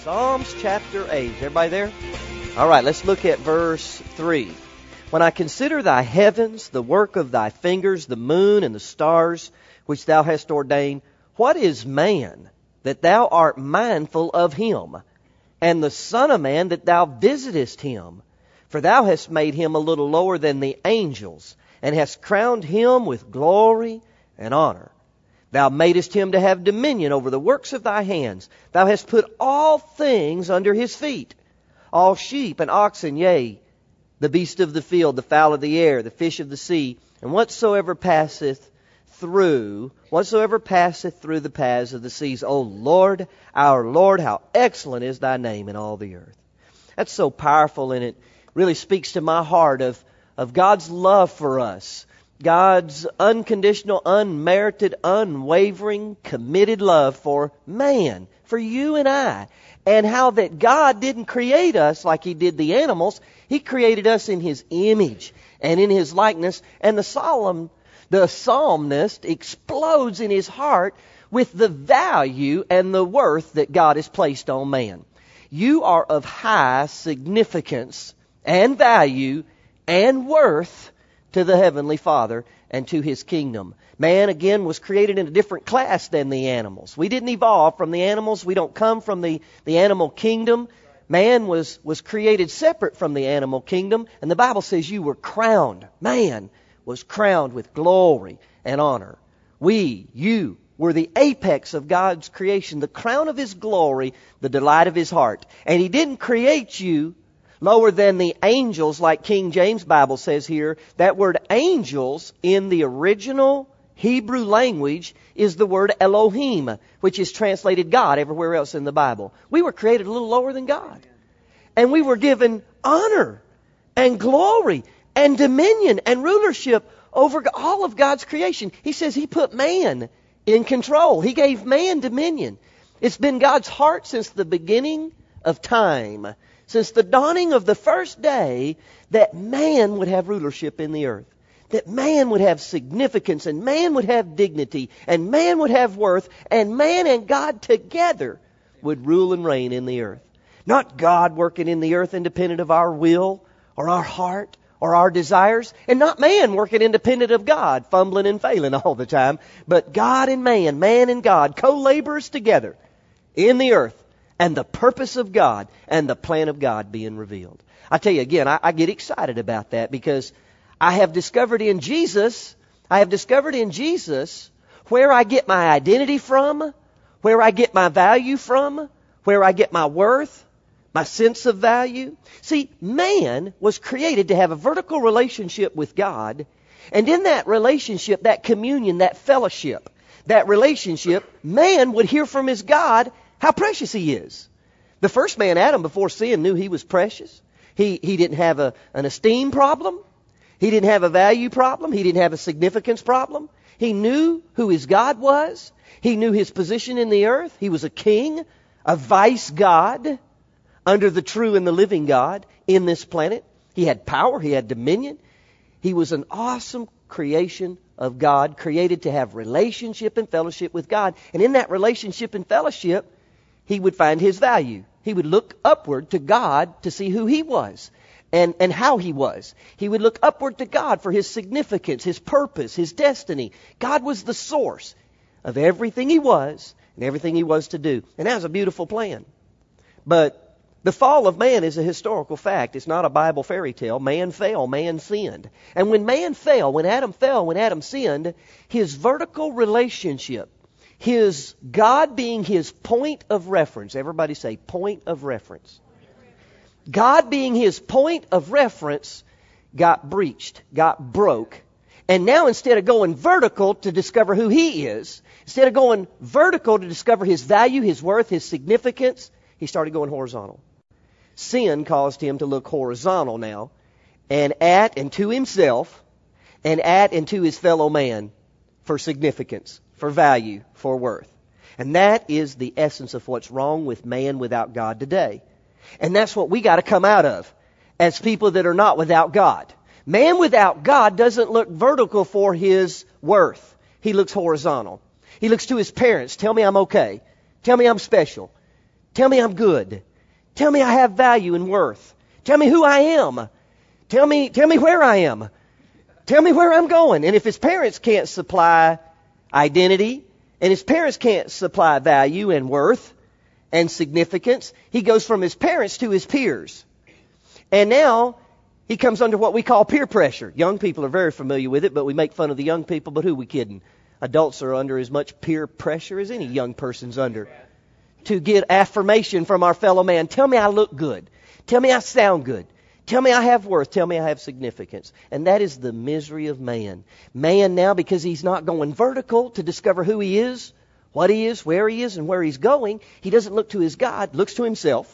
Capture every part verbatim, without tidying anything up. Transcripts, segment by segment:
Psalms chapter eight. Everybody there? All right, let's look at verse three. When I consider thy heavens, the work of thy fingers, the moon and the stars, which thou hast ordained, what is man, that thou art mindful of him, and the son of man, that thou visitest him? For thou hast made him a little lower than the angels, and hast crowned him with glory and honor. Thou madest him to have dominion over the works of thy hands. Thou hast put all things under his feet, all sheep and oxen, yea, the beast of the field, the fowl of the air, the fish of the sea, and whatsoever passeth through, whatsoever passeth through the paths of the seas. O Lord, our Lord, how excellent is thy name in all the earth. That's so powerful, and it really speaks to my heart of, of God's love for us. God's unconditional, unmerited, unwavering, committed love for man, for you and I. And how that God didn't create us like He did the animals. He created us in His image and in His likeness. And the solemn, the psalmist explodes in his heart with the value and the worth that God has placed on man. You are of high significance and value and worth to the Heavenly Father and to His kingdom. Man, again, was created in a different class than the animals. We didn't evolve from the animals. We don't come from the, the animal kingdom. Man was, was created separate from the animal kingdom. And the Bible says you were crowned. Man was crowned with glory and honor. We, you, were the apex of God's creation, the crown of His glory, the delight of His heart. And He didn't create you lower than the angels, like King James Bible says here. That word angels in the original Hebrew language is the word Elohim, which is translated God everywhere else in the Bible. We were created a little lower than God. And we were given honor and glory and dominion and rulership over all of God's creation. He says He put man in control. He gave man dominion. It's been God's heart since the beginning of time, since the dawning of the first day, that man would have rulership in the earth. That man would have significance, and man would have dignity, and man would have worth, and man and God together would rule and reign in the earth. Not God working in the earth independent of our will or our heart or our desires, and not man working independent of God, fumbling and failing all the time, but God and man, man and God, co-laborers together in the earth. And the purpose of God and the plan of God being revealed. I tell you again, I, I get excited about that because I have discovered in Jesus, I have discovered in Jesus where I get my identity from, where I get my value from, where I get my worth, my sense of value. See, man was created to have a vertical relationship with God. And in that relationship, that communion, that fellowship, that relationship, man would hear from his God how precious He is. The first man, Adam, before sin, knew he was precious. He, he didn't have a, an esteem problem. He didn't have a value problem. He didn't have a significance problem. He knew who his God was. He knew his position in the earth. He was a king, a vice God under the true and the living God in this planet. He had power. He had dominion. He was an awesome creation of God, created to have relationship and fellowship with God. And in that relationship and fellowship, he would find his value. He would look upward to God to see who He was and, and how He was. He would look upward to God for His significance, His purpose, His destiny. God was the source of everything He was and everything He was to do. And that was a beautiful plan. But the fall of man is a historical fact. It's not a Bible fairy tale. Man fell. Man sinned. And when man fell, when Adam fell, when Adam sinned, his vertical relationship, his God being his point of reference. Everybody say point of reference. God being his point of reference got breached, got broke. And now instead of going vertical to discover who He is, instead of going vertical to discover His value, His worth, His significance, he started going horizontal. Sin caused him to look horizontal now and at and to himself and at and to his fellow man for significance, for value, for worth. And that is the essence of what's wrong with man without God today. And that's what we got to come out of as people that are not without God. Man without God doesn't look vertical for his worth. He looks horizontal. He looks to his parents. Tell me I'm okay. Tell me I'm special. Tell me I'm good. Tell me I have value and worth. Tell me who I am. Tell me, tell me where I am. Tell me where I'm going. And if his parents can't supply identity, and his parents can't supply value and worth and significance, he goes from his parents to his peers. And now he comes under what we call peer pressure. Young people are very familiar with it, but we make fun of the young people, but who are we kidding? Adults are under as much peer pressure as any young person's under. To get affirmation from our fellow man. Tell me I look good. Tell me I sound good. Tell me I have worth. Tell me I have significance. And that is the misery of man. Man now, because he's not going vertical to discover who he is, what he is, where he is, and where he's going, he doesn't look to his God, looks to himself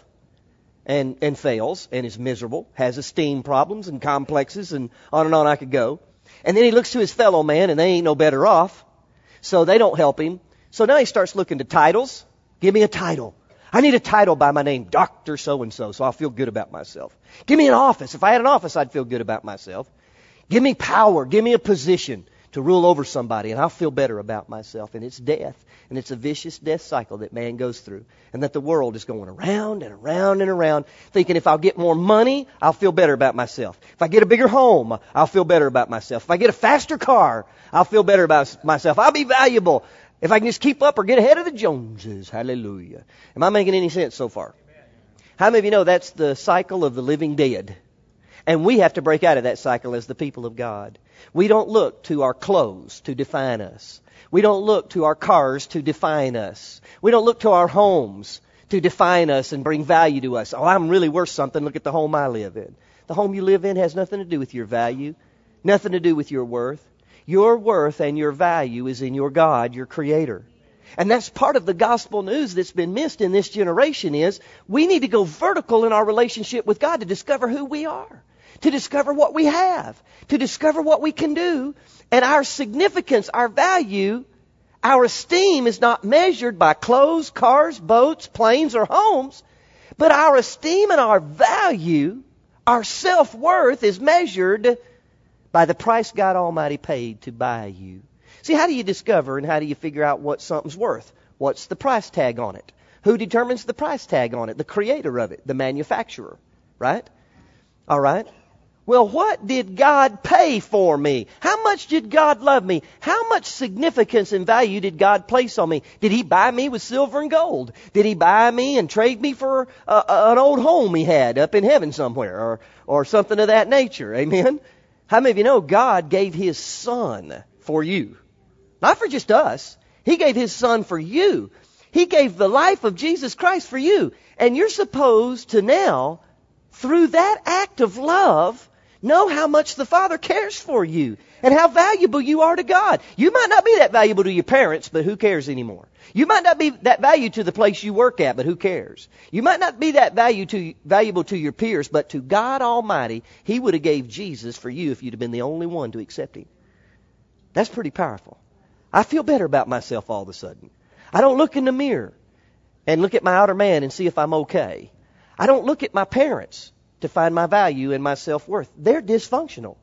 and, and fails and is miserable, has esteem problems and complexes, and on and on I could go. And then he looks to his fellow man, and they ain't no better off, so they don't help him. So now he starts looking to titles. Give me a title. I need a title by my name, Doctor So-and-so, so I'll feel good about myself. Give me an office. If I had an office, I'd feel good about myself. Give me power. Give me a position to rule over somebody, and I'll feel better about myself. And it's death. And it's a vicious death cycle that man goes through. And that the world is going around and around and around, thinking if I'll get more money, I'll feel better about myself. If I get a bigger home, I'll feel better about myself. If I get a faster car, I'll feel better about myself. I'll be valuable. If I can just keep up or get ahead of the Joneses. Hallelujah. Am I making any sense so far? How many of you know that's the cycle of the living dead? And we have to break out of that cycle as the people of God. We don't look to our clothes to define us. We don't look to our cars to define us. We don't look to our homes to define us and bring value to us. Oh, I'm really worth something. Look at the home I live in. The home you live in has nothing to do with your value. Nothing to do with your worth. Your worth and your value is in your God, your Creator. And that's part of the gospel news that's been missed in this generation is we need to go vertical in our relationship with God to discover who we are, to discover what we have, to discover what we can do. And our significance, our value, our esteem is not measured by clothes, cars, boats, planes, or homes. But our esteem and our value, our self-worth is measured by the price God Almighty paid to buy you. See, how do you discover and how do you figure out what something's worth? What's the price tag on it? Who determines the price tag on it? The creator of it, the manufacturer, right? All right. Well, what did God pay for me? How much did God love me? How much significance and value did God place on me? Did He buy me with silver and gold? Did He buy me and trade me for uh, an old home He had up in heaven somewhere or, or something of that nature? Amen? How many of you know God gave His Son for you? Not for just us. He gave His Son for you. He gave the life of Jesus Christ for you. And you're supposed to now, through that act of love, know how much the Father cares for you and how valuable you are to God. You might not be that valuable to your parents, but who cares anymore? You might not be that value to the place you work at, but who cares? You might not be that value to, valuable to your peers, but to God Almighty, He would have gave Jesus for you if you'd have been the only one to accept Him. That's pretty powerful. I feel better about myself all of a sudden. I don't look in the mirror and look at my outer man and see if I'm okay. I don't look at my parents to find my value and my self-worth. They're dysfunctional.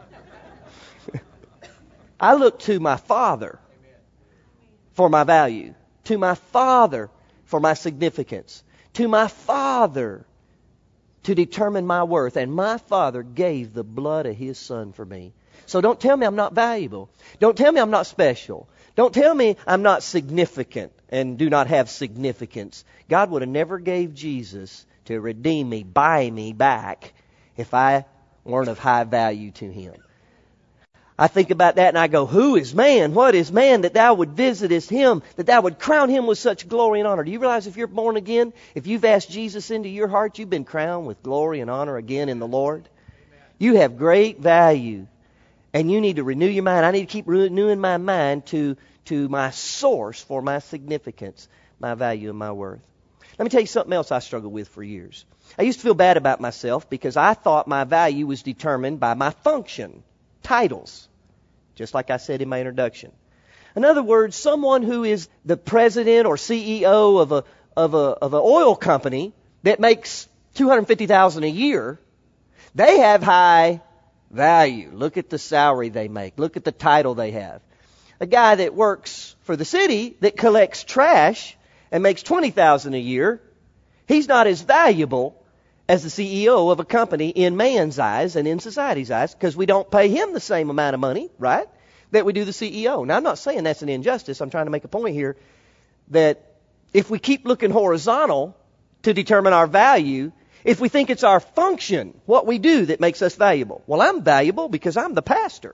I look to my Father for my value, to my Father for my significance, to my Father to determine my worth. And my Father gave the blood of His Son for me. So don't tell me I'm not valuable. Don't tell me I'm not special. Don't tell me I'm not significant and do not have significance. God would have never gave Jesus to redeem me, buy me back if I weren't of high value to Him. I think about that and I go, who is man? What is man that thou would visit as him, that thou would crown him with such glory and honor? Do you realize if you're born again, if you've asked Jesus into your heart, you've been crowned with glory and honor again in the Lord? You have great value. And you need to renew your mind. I need to keep renewing my mind to, to my source for my significance, my value, and my worth. Let me tell you something else I struggled with for years. I used to feel bad about myself because I thought my value was determined by my function, titles, just like I said in my introduction. In other words, someone who is the president or C E O of a of a of an oil company that makes two hundred fifty thousand dollars a year, they have high value. Look at the salary they make. Look at the title they have. A guy that works for the city that collects trash and makes twenty thousand dollars a year He's not as valuable as the C E O of a company in man's eyes and in society's eyes, because we don't pay him the same amount of money, right, that we do the C E O. Now, I'm not saying that's an injustice. I'm trying to make a point here that if we keep looking horizontal to determine our value, if we think it's our function, what we do, that makes us valuable. Well, I'm valuable because I'm the pastor.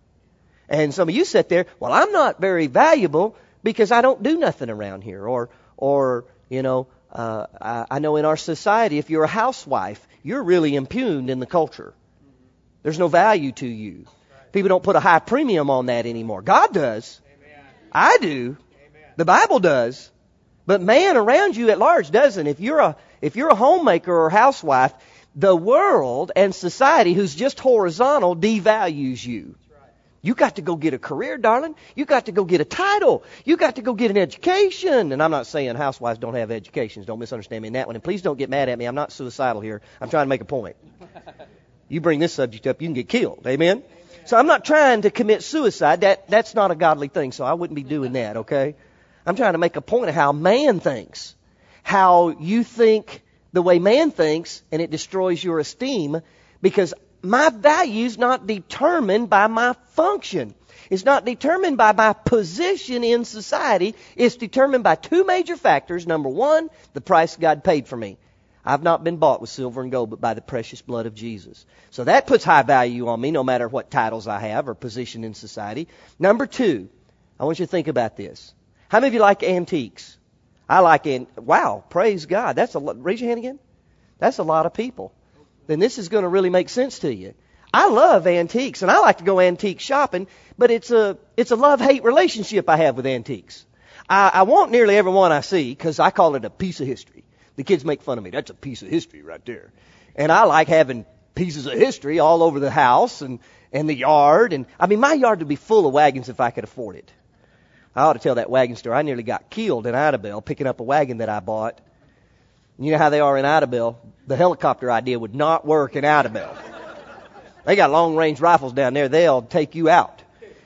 And some of you sit there, well, I'm not very valuable because I don't do nothing around here. Or, or you know, uh, I, I know in our society, if you're a housewife, you're really impugned in the culture. There's no value to you. People don't put a high premium on that anymore. God does. I do. The Bible does. But man around you at large doesn't. If you're a if you're a homemaker or housewife, the world and society, who's just horizontal, devalues you. You got to go get a career, darling. You got to go get a title. You got to go get an education. And I'm not saying housewives don't have educations. Don't misunderstand me in that one. And please don't get mad at me. I'm not suicidal here. I'm trying to make a point. You bring this subject up, you can get killed. Amen? So I'm not trying to commit suicide. That that's not a godly thing, so I wouldn't be doing that, okay? I'm trying to make a point of how man thinks. How you think the way man thinks, and it destroys your esteem, because my value's not determined by my function. It's not determined by my position in society. It's determined by two major factors. Number one, the price God paid for me. I've not been bought with silver and gold, but by the precious blood of Jesus. So that puts high value on me, no matter what titles I have or position in society. Number two, I want you to think about this. How many of you like antiques? I like an wow, praise God. That's a lot. Raise your hand again. That's a lot of people. Then this is going to really make sense to you. I love antiques, and I like to go antique shopping, but it's a it's a love-hate relationship I have with antiques. I, I want nearly every one I see, because I call it a piece of history. The kids make fun of me. That's a piece of history right there. And I like having pieces of history all over the house and, and the yard. And I mean, my yard would be full of wagons if I could afford it. I ought to tell that wagon story. I nearly got killed in Idabel picking up a wagon that I bought. You know how they are in Idabel? The helicopter idea would not work in Idabel. They got long-range rifles down there. They'll take you out.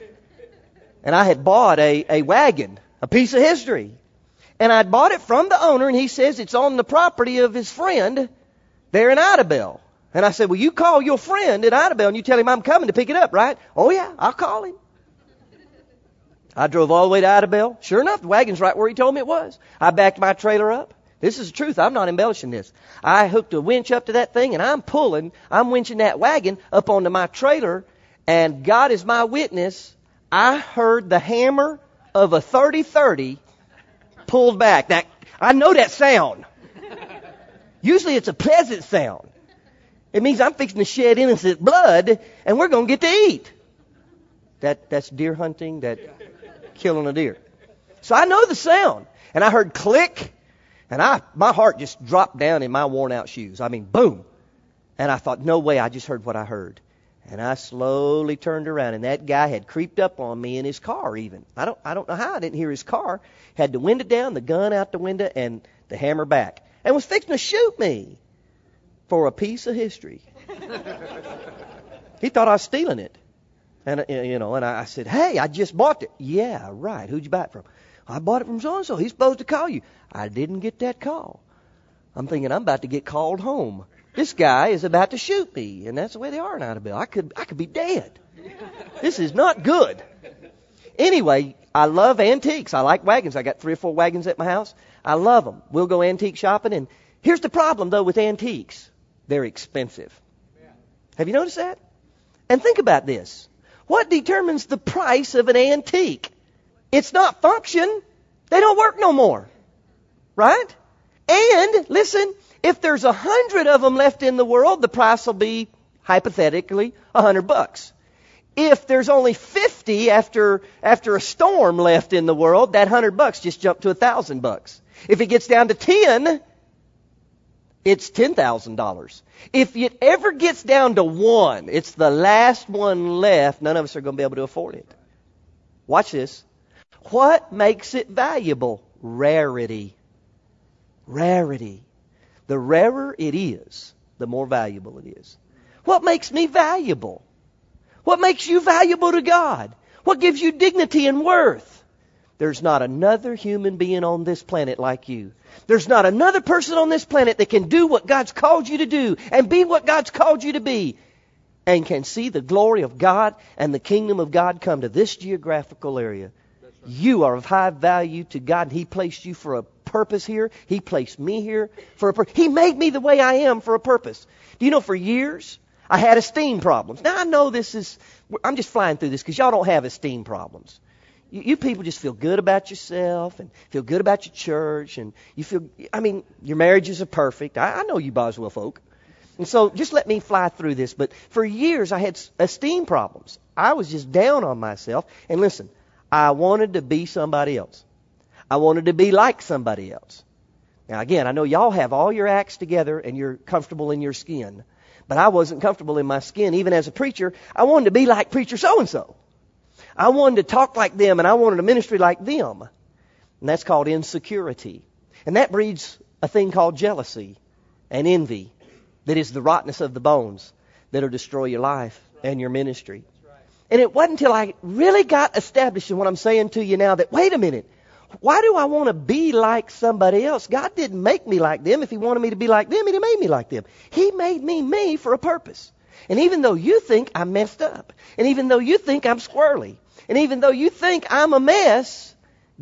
And I had bought a, a wagon, a piece of history. And I'd bought it from the owner, and he says it's on the property of his friend there in Idabel. And I said, well, you call your friend in Idabel, and you tell him I'm coming to pick it up, right? Oh, yeah, I'll call him. I drove all the way to Idabel. Sure enough, the wagon's right where he told me it was. I backed my trailer up. This is the truth. I'm not embellishing this. I hooked a winch up to that thing, and I'm pulling, I'm winching that wagon up onto my trailer, and God is my witness, I heard the hammer of a thirty thirty pulled back. That I know that sound. Usually it's a pleasant sound. It means I'm fixing to shed innocent blood, and we're going to get to eat. That that's deer hunting, that killing a deer. So I know the sound, and I heard click, and I my heart just dropped down in my worn out shoes. I mean, boom. And I thought, no way, I just heard what I heard. And I slowly turned around, and that guy had creeped up on me in his car even. I don't I don't know how I didn't hear his car. Had the window down, the gun out the window, and the hammer back. And was fixing to shoot me for a piece of history. He thought I was stealing it. And, you know, and I said, hey, I just bought it. Yeah, right. Who'd you buy it from? I bought it from so-and-so. He's supposed to call you. I didn't get that call. I'm thinking I'm about to get called home. This guy is about to shoot me, and that's the way they are in Idabel. I could, I could be dead. This is not good. Anyway, I love antiques. I like wagons. I got three or four wagons at my house. I love them. We'll go antique shopping, and here's the problem, though, with antiques. They're expensive. Have you noticed that? And think about this. What determines the price of an antique? It's not function. They don't work no more. Right? And, listen, if there's a hundred of them left in the world, the price will be, hypothetically, a hundred bucks. If there's only fifty after after a storm left in the world, that hundred bucks just jumped to a thousand bucks. If it gets down to ten, it's ten thousand dollars. If it ever gets down to one, it's the last one left. None of us are going to be able to afford it. Watch this. What makes it valuable? Rarity. Rarity. The rarer it is, the more valuable it is. What makes me valuable? What makes you valuable to God? What gives you dignity and worth? There's not another human being on this planet like you. There's not another person on this planet that can do what God's called you to do and be what God's called you to be and can see the glory of God and the kingdom of God come to this geographical area. Right. You are of high value to God, and He placed you for a purpose here. He placed me here for a purpose. He made me the way I am for a purpose. Do you know, for years, I had esteem problems. Now, I know this is, I'm just flying through this because y'all don't have esteem problems. You, you people just feel good about yourself and feel good about your church, and you feel, I mean, your marriages are perfect. I, I know you Boswell folk. And so just let me fly through this. But for years, I had esteem problems. I was just down on myself. And listen, I wanted to be somebody else. I wanted to be like somebody else. Now, again, I know y'all have all your acts together and you're comfortable in your skin. But I wasn't comfortable in my skin. Even as a preacher, I wanted to be like preacher so-and-so. I wanted to talk like them, and I wanted a ministry like them. And that's called insecurity. And that breeds a thing called jealousy and envy. That is the rottenness of the bones that'll destroy your life and your ministry. And it wasn't until I really got established in what I'm saying to you now that, wait a minute, why do I want to be like somebody else? God didn't make me like them. If He wanted me to be like them, He'd made me like them. He made me me for a purpose. And even though you think I'm messed up, and even though you think I'm squirrely, and even though you think I'm a mess,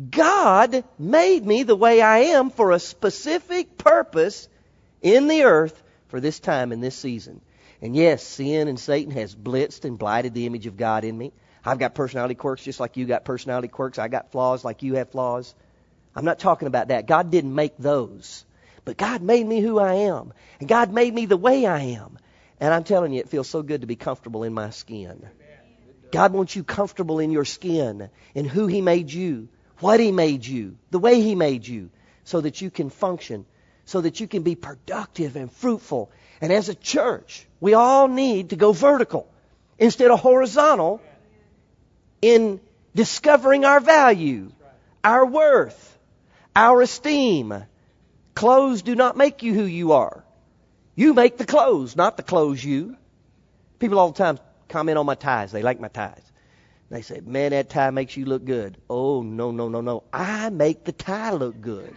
God made me the way I am for a specific purpose in the earth for this time and this season. And yes, sin and Satan has blitzed and blighted the image of God in me. I've got personality quirks just like you got personality quirks. I got flaws like you have flaws. I'm not talking about that. God didn't make those. But God made me who I am. And God made me the way I am. And I'm telling you, it feels so good to be comfortable in my skin. God wants you comfortable in your skin, in who He made you, what He made you, the way He made you, so that you can function, so that you can be productive and fruitful. And as a church, we all need to go vertical instead of horizontal in discovering our value, our worth, our esteem. Clothes do not make you who you are. You make the clothes, not the clothes you. People all the time comment on my ties. They like my ties. They say, man, that tie makes you look good. Oh, no, no, no, no. I make the tie look good.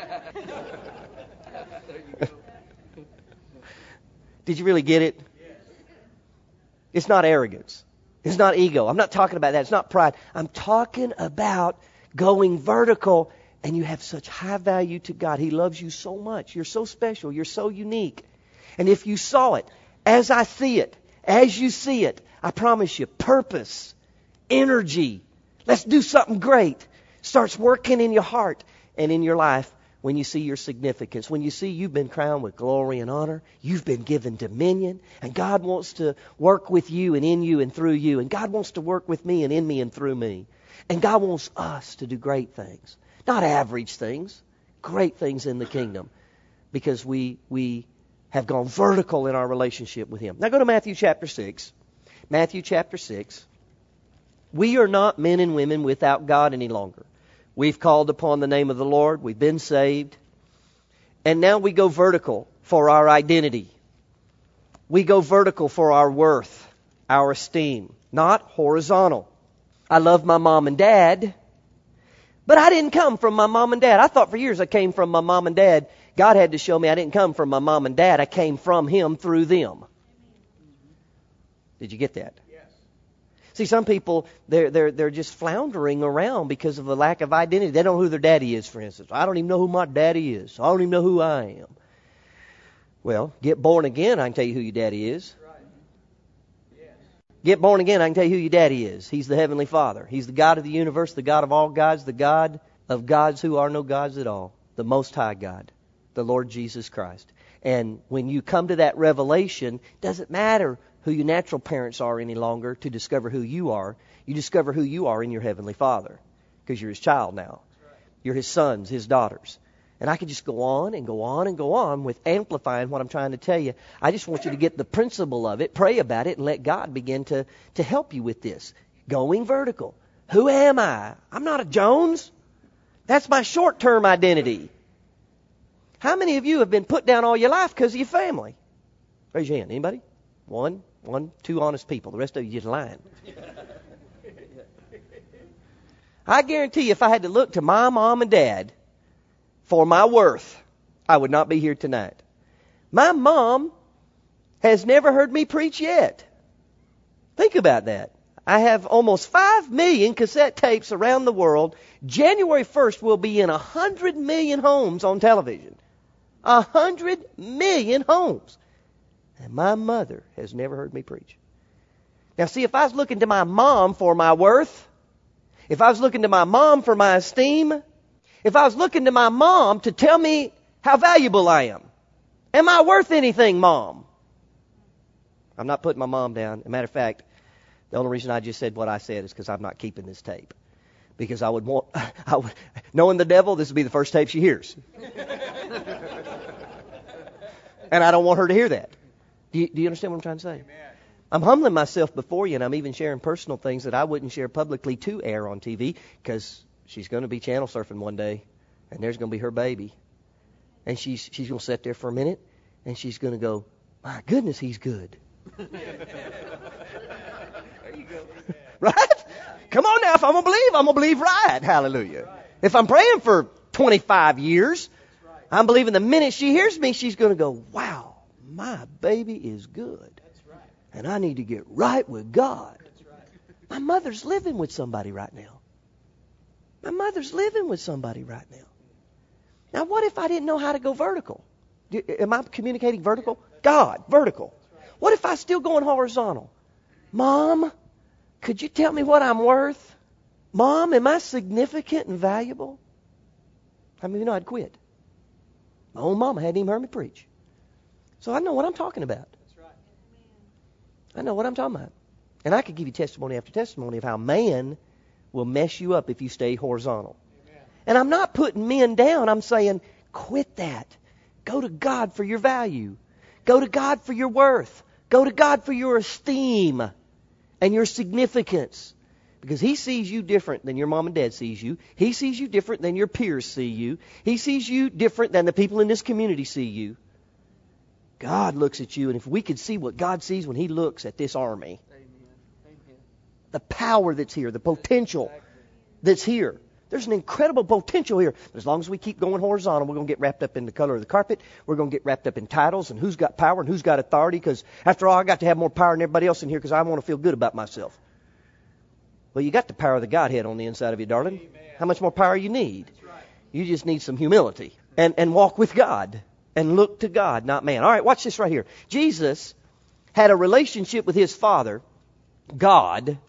Did you really get it? It's not arrogance. It's not ego. I'm not talking about that. It's not pride. I'm talking about going vertical, and you have such high value to God. He loves you so much. You're so special. You're so unique. And if you saw it, as I see it, as you see it, I promise you, purpose, energy, let's do something great, starts working in your heart and in your life. When you see your significance, when you see you've been crowned with glory and honor, you've been given dominion, and God wants to work with you and in you and through you, and God wants to work with me and in me and through me. And God wants us to do great things, not average things, great things in the kingdom, because we we have gone vertical in our relationship with Him. Now go to Matthew chapter six. Matthew chapter six. We are not men and women without God any longer. We've called upon the name of the Lord. We've been saved. And now we go vertical for our identity. We go vertical for our worth, our esteem, not horizontal. I love my mom and dad, but I didn't come from my mom and dad. I thought for years I came from my mom and dad. God had to show me I didn't come from my mom and dad. I came from Him through them. Did you get that? See, some people, they're, they're, they're just floundering around because of a lack of identity. They don't know who their daddy is, for instance. I don't even know who my daddy is. I don't even know who I am. Well, get born again, I can tell you who your daddy is. Get born again, I can tell you who your daddy is. He's the Heavenly Father. He's the God of the universe, the God of all gods, the God of gods who are no gods at all. The Most High God, the Lord Jesus Christ. And when you come to that revelation, it doesn't matter who your natural parents are any longer to discover who you are. You discover who you are in your Heavenly Father, because you're His child now. You're His sons, His daughters. And I could just go on and go on and go on with amplifying what I'm trying to tell you. I just want you to get the principle of it, pray about it, and let God begin to, to help you with this. Going vertical. Who am I? I'm not a Jones. That's my short-term identity. How many of you have been put down all your life because of your family? Raise your hand. Anybody? One, one, two honest people. The rest of you just lying. I guarantee you if I had to look to my mom and dad for my worth, I would not be here tonight. My mom has never heard me preach yet. Think about that. I have almost five million cassette tapes around the world. January first will be in one hundred million homes on television. one hundred million homes. And my mother has never heard me preach. Now see, if I was looking to my mom for my worth, if I was looking to my mom for my esteem, if I was looking to my mom to tell me how valuable I am, am I worth anything, Mom? I'm not putting my mom down. As a matter of fact, the only reason I just said what I said is because I'm not keeping this tape. Because I would want, I would, knowing the devil, this would be the first tape she hears. And I don't want her to hear that. Do you, do you understand what I'm trying to say? Amen. I'm humbling myself before you, and I'm even sharing personal things that I wouldn't share publicly to air on T V, because she's going to be channel surfing one day, and there's going to be her baby. And she's she's going to sit there for a minute, and she's going to go, my goodness, he's good. There you go. Right? Yeah. Come on now, if I'm going to believe, I'm going to believe right. Hallelujah. Right. If I'm praying for twenty-five years, right, I'm believing the minute she hears me, she's going to go, wow, my baby is good. That's right. And I need to get right with God. That's right. My mother's living with somebody right now. My mother's living with somebody right now. Now, what if I didn't know how to go vertical? Am I communicating vertical? God, vertical. What if I still going horizontal? Mom, could you tell me what I'm worth? Mom, am I significant and valuable? I mean, you know, I'd quit. My own mama hadn't even heard me preach. So I know what I'm talking about. That's right. I know what I'm talking about. And I could give you testimony after testimony of how man will mess you up if you stay horizontal. Amen. And I'm not putting men down. I'm saying, quit that. Go to God for your value. Go to God for your worth. Go to God for your esteem and your significance. Because He sees you different than your mom and dad sees you. He sees you different than your peers see you. He sees you different than the people in this community see you. God looks at you, and if we could see what God sees when He looks at this army, Amen. Amen. The power that's here, the potential that's here. There's an incredible potential here. But as long as we keep going horizontal, we're going to get wrapped up in the color of the carpet. We're going to get wrapped up in titles and who's got power and who's got authority. Because after all, I got to have more power than everybody else in here because I want to feel good about myself. Well, you got the power of the Godhead on the inside of you, darling. Amen. How much more power you need? Right. You just need some humility and, and walk with God and look to God, not man. All right, watch this right here. Jesus had a relationship with His Father, God,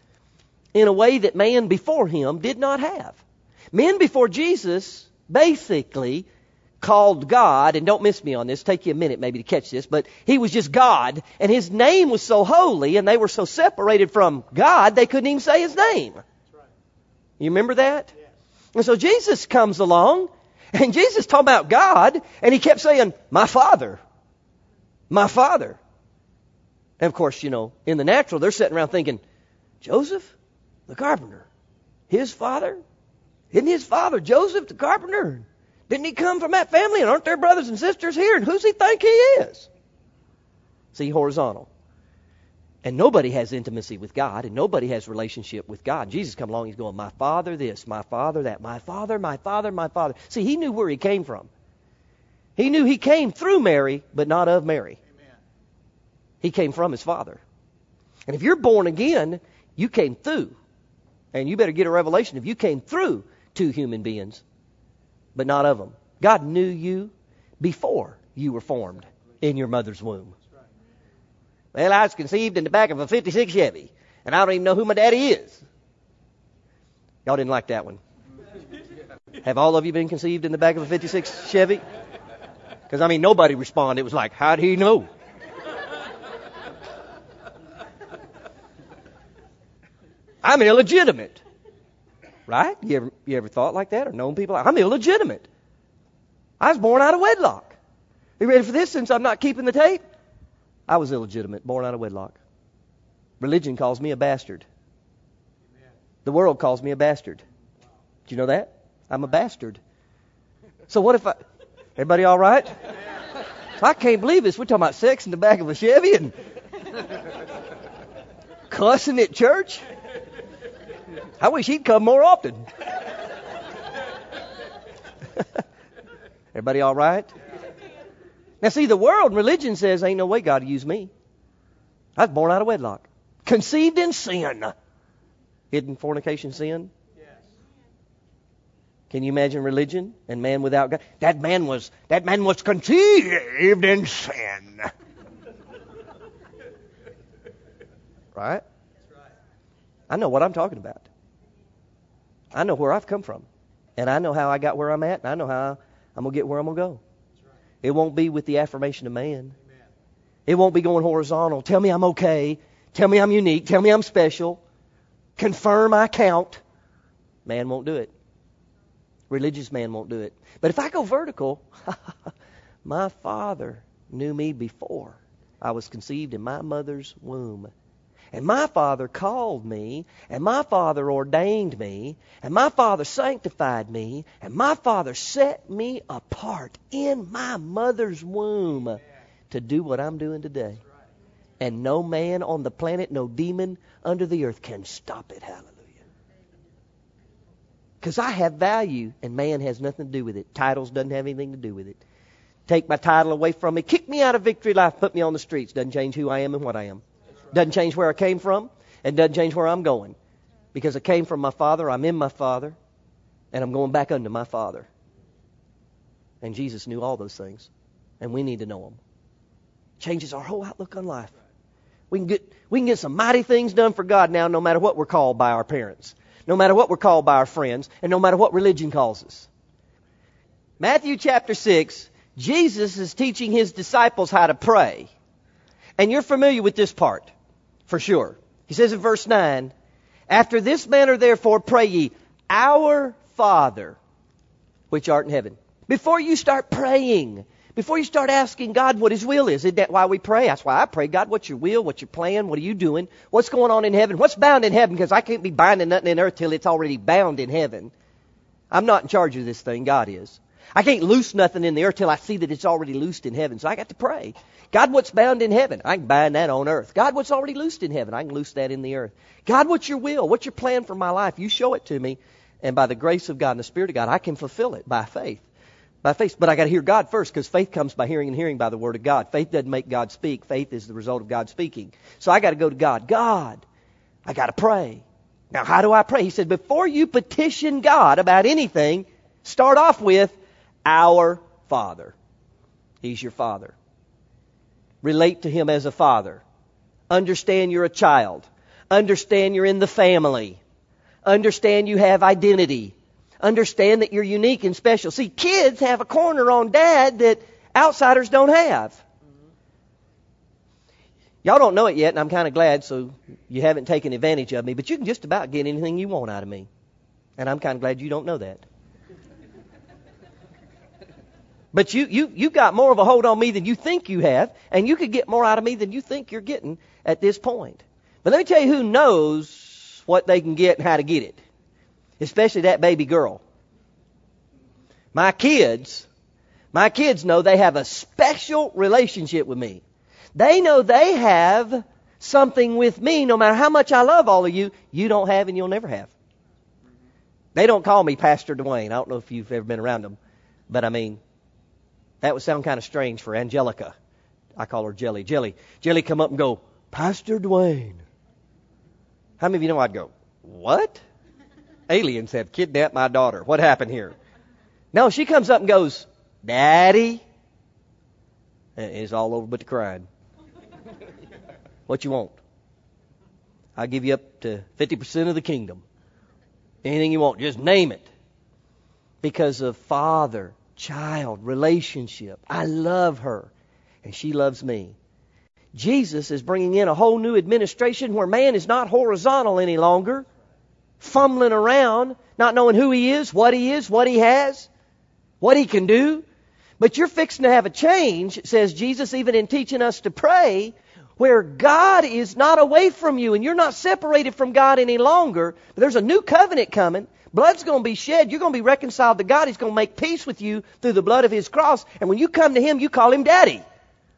in a way that man before Him did not have. Men before Jesus basically called God, and don't miss me on this, take you a minute maybe to catch this, but He was just God, and His name was so holy, and they were so separated from God, they couldn't even say His name. That's right. You remember that? Yes. And so Jesus comes along, and Jesus talking about God, and He kept saying, my Father, my Father. And of course, you know, in the natural, they're sitting around thinking, Joseph, the carpenter, his father? Isn't his father Joseph, the carpenter? Didn't he come from that family? And aren't there brothers and sisters here? And who's he think he is? See, horizontal. And nobody has intimacy with God, and nobody has relationship with God. Jesus come along, He's going, my Father this, my Father that, my Father, my Father, my Father. See, He knew where He came from. He knew He came through Mary, but not of Mary. Amen. He came from His Father. And if you're born again, you came through. And you better get a revelation if you came through two human beings, but not of them. God knew you before you were formed in your mother's womb. Well, I was conceived in the back of a fifty-six Chevy, and I don't even know who my daddy is. Y'all didn't like that one. Have all of you been conceived in the back of a fifty-six Chevy? Because, I mean, nobody responded. It was like, how'd he know? I'm illegitimate. Right? You ever, you ever thought like that or known people? I'm illegitimate. I was born out of wedlock. Are you ready for this since I'm not keeping the tape? I was illegitimate, born out of wedlock. Religion calls me a bastard. The world calls me a bastard. Do you know that? I'm a bastard. So what if I... Everybody all right? I can't believe this. We're talking about sex in the back of a Chevy and cussing at church. I wish he'd come more often. Everybody all right? Now see, the world and religion says, ain't no way God will use me. I was born out of wedlock. Conceived in sin. Hidden fornication sin? Yes. Can you imagine religion and man without God? That man was, that man was conceived in sin. Right? I know what I'm talking about. I know where I've come from. And I know how I got where I'm at. And I know how I'm going to get where I'm going to go. It won't be with the affirmation of man. It won't be going horizontal. Tell me I'm okay. Tell me I'm unique. Tell me I'm special. Confirm I count. Man won't do it. Religious man won't do it. But if I go vertical, my Father knew me before I was conceived in my mother's womb. And my Father called me, and my Father ordained me, and my Father sanctified me, and my Father set me apart in my mother's womb to do what I'm doing today. And no man on the planet, no demon under the earth can stop it. Hallelujah. Because I have value, and man has nothing to do with it. Titles doesn't have anything to do with it. Take my title away from me, kick me out of Victory Life, put me on the streets. Doesn't change who I am and what I am. Doesn't change where I came from, and doesn't change where I'm going. Because I came from my Father, I'm in my Father, and I'm going back unto my Father. And Jesus knew all those things, and we need to know them. Changes our whole outlook on life. We can get we can get some mighty things done for God now, no matter what we're called by our parents, no matter what we're called by our friends, and no matter what religion calls us. Matthew chapter six, Jesus is teaching His disciples how to pray. And you're familiar with this part, for sure. He says in verse nine, after this manner therefore pray ye, our Father, which art in heaven. Before you start praying, before you start asking God what His will is, isn't that why we pray? That's why I pray. God, what's your will? What's your plan? What are you doing? What's going on in heaven? What's bound in heaven? Because I can't be binding nothing in earth till it's already bound in heaven. I'm not in charge of this thing. God is. I can't loose nothing in the earth till I see that it's already loosed in heaven. So I got to pray. God, what's bound in heaven? I can bind that on earth. God, what's already loosed in heaven? I can loose that in the earth. God, what's your will? What's your plan for my life? You show it to me. And by the grace of God and the Spirit of God, I can fulfill it by faith. By faith. But I got to hear God first, because faith comes by hearing and hearing by the Word of God. Faith doesn't make God speak. Faith is the result of God speaking. So I got to go to God. God, I got to pray. Now, how do I pray? He said, before you petition God about anything, start off with our Father. He's your Father. Relate to Him as a father. Understand you're a child. Understand you're in the family. Understand you have identity. Understand that you're unique and special. See, kids have a corner on Dad that outsiders don't have. Y'all don't know it yet, and I'm kind of glad, so you haven't taken advantage of me, but you can just about get anything you want out of me. And I'm kind of glad you don't know that. But you, you, you've got more of a hold on me than you think you have, and you could get more out of me than you think you're getting at this point. But let me tell you who knows what they can get and how to get it. Especially that baby girl. My kids, my kids know they have a special relationship with me. They know they have something with me, no matter how much I love all of you, you don't have and you'll never have. They don't call me Pastor Dwayne. I don't know if you've ever been around them, but I mean, that would sound kind of strange for Angelica. I call her Jelly. Jelly. Jelly come up and go, Pastor Dwayne. How many of you know I'd go, what? Aliens have kidnapped my daughter. What happened here? No, she comes up and goes, Daddy. And it's all over but the crying. What you want? I'll give you up to fifty percent of the kingdom. Anything you want, just name it. Because of father-child relationship. I love her, and she loves me. Jesus is bringing in a whole new administration where man is not horizontal any longer, fumbling around, not knowing who he is, what he is, what he has, what he can do. But you're fixing to have a change, says Jesus, even in teaching us to pray, where God is not away from you and you're not separated from God any longer. But there's a new covenant coming. Blood's going to be shed. You're going to be reconciled to God. He's going to make peace with you through the blood of His cross. And when you come to Him, you call Him Daddy.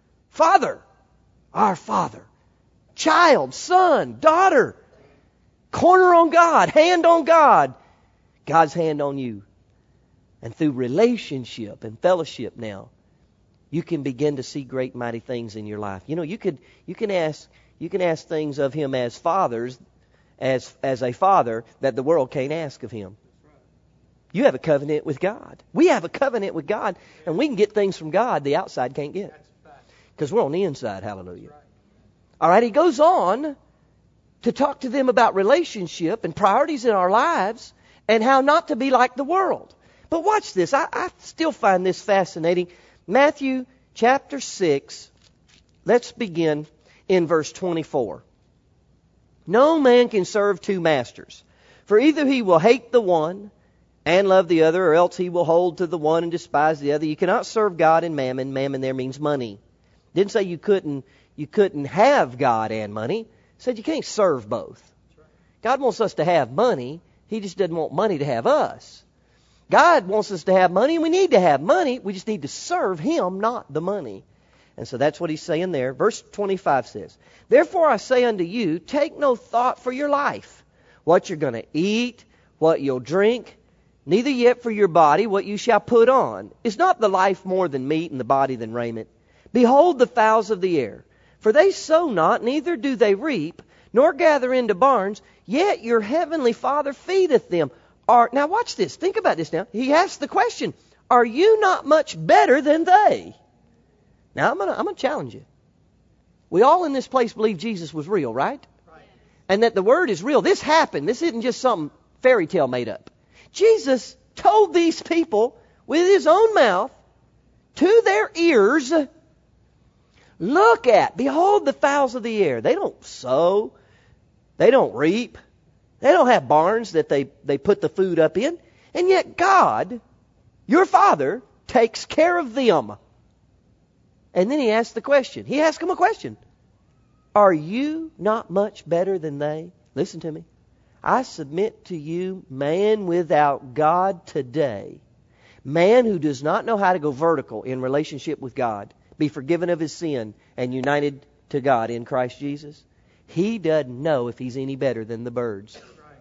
Father. Our Father. Child. Son. Daughter. Corner on God, hand on God, God's hand on you. And through relationship and fellowship now, you can begin to see great mighty things in your life. You know, you could you can ask you can ask things of Him as fathers, as as a father that the world can't ask of Him. You have a covenant with God. We have a covenant with God, and we can get things from God the outside can't get. Because we're on the inside, hallelujah. All right, He goes on to talk to them about relationship and priorities in our lives and how not to be like the world. But watch this. I, I still find this fascinating. Matthew chapter six, let's begin in verse twenty-four. No man can serve two masters, for either he will hate the one and love the other, or else he will hold to the one and despise the other. You cannot serve God and mammon. Mammon there means money. Didn't say you couldn't you couldn't have God and money. It said you can't serve both. God wants us to have money. He just doesn't want money to have us. God wants us to have money, and we need to have money. We just need to serve Him, not the money. And so that's what He's saying there. Verse twenty-five says, Therefore I say unto you, take no thought for your life, what you're going to eat, what you'll drink, neither yet for your body what you shall put on. Is not the life more than meat, and the body than raiment? Behold the fowls of the air, for they sow not, neither do they reap, nor gather into barns, yet your heavenly Father feedeth them. Are, now watch this. Think about this now. He asks the question, are you not much better than they? Now I'm going to I'm going to challenge you. We all in this place believe Jesus was real, right? Right? And that the Word is real. This happened. This isn't just some fairy tale made up. Jesus told these people with His own mouth to their ears, look at, behold the fowls of the air. They don't sow. They don't reap. They don't have barns that they, they put the food up in. And yet God, your Father, takes care of them. And then He asks the question. He asks them a question. Are you not much better than they? Listen to me. I submit to you, man without God today, man who does not know how to go vertical in relationship with God, be forgiven of his sin and united to God in Christ Jesus, he doesn't know if he's any better than the birds.